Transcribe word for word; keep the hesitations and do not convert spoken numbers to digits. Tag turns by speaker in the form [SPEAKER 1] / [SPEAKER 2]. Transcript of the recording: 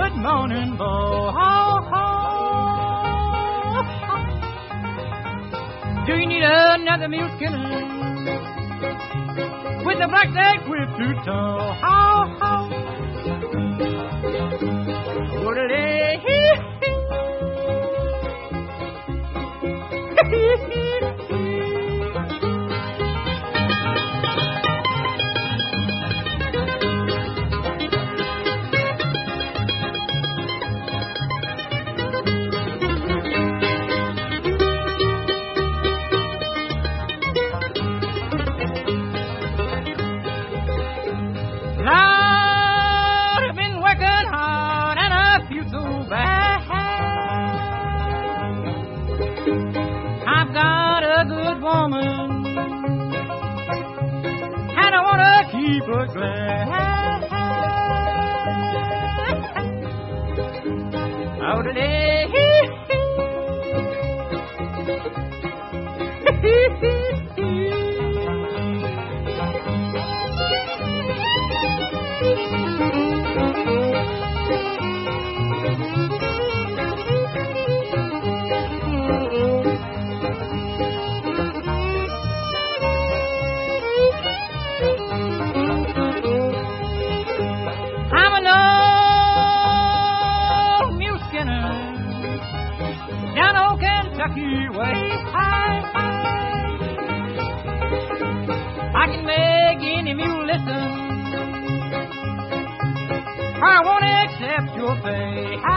[SPEAKER 1] good morning, Bo. How, how, how. Do you need another mule skinner with a black leg whip to toe? How, how. Woodley, hee, hee, hee, hee. But glad out of there. Kentucky way high, high. I can make any mule listen. I won't accept your pay.